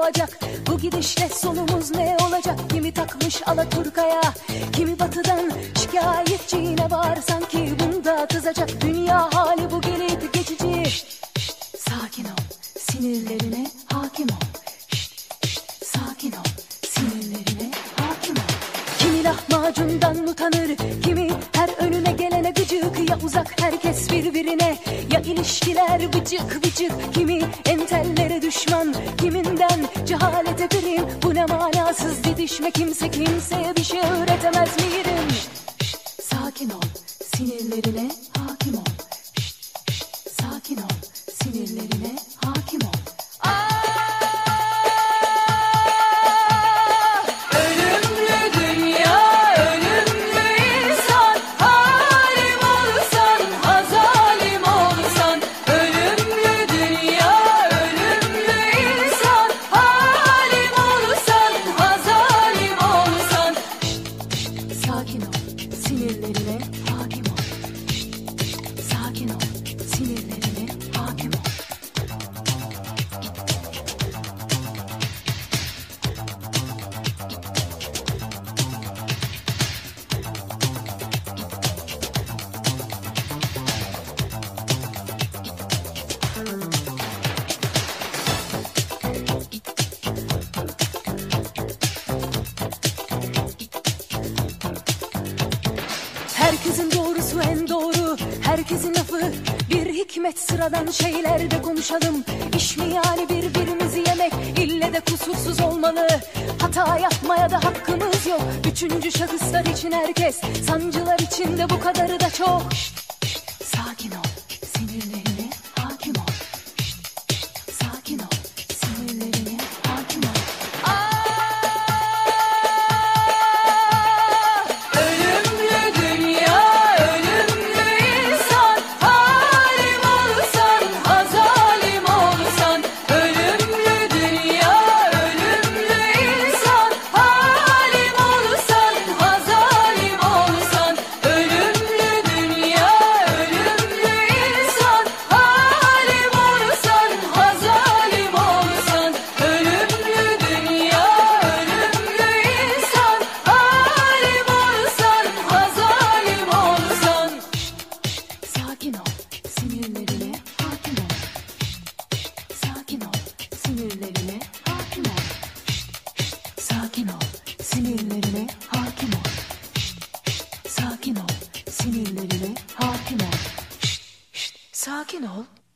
doğacak. Bu gidişle sonumuz ne olacak? Kimi takmış Alaturka'ya, kimi batıdan şikayetçi, yine var sanki bunda kızacak. Dünya hali bu gelip geçici. Sakin ol, sinirlerine hakim ol. Sakin ol, sinirlerine hakim ol. Kimi lahmacundan utanır, kimi her önüne gelene gıcık. Ya uzak herkes birbirine, ya ilişkiler bıcık bıcık. Kimi entellere düşman, kiminden cehalete prim. Bu ne manasız didişme, kimse kimseye bir şey öğretemez mirim? Sakin ol, sinirlerine hakim ol. Sakin ol, sinirlerine hakim ol. Sakin ol, sinirlerine hakim ol. Sakin ol, sinirlerine hakim ol. Herkesin doğrusu en doğru, herkesin lafı bir hikmet. Sıradan şeylerde konuşalım. İş mi yani birbirimizi yemek? İlle de kusursuz olmalı. Hata yapmaya da hakkımız yok. Üçüncü şahıslar için herkes, sancılar için de bu kadarı da çok. Sakin ol, sinirlerine hakim ol. Sakin ol, sinirlerine hakim ol. Sakin ol, sinirlerine hakim ol. Sakin ol, sinirlerine hakim ol. Sakin ol, sinirlerine hakim ol. Sakin ol, sinirlerine hakim ol. Sakin ol.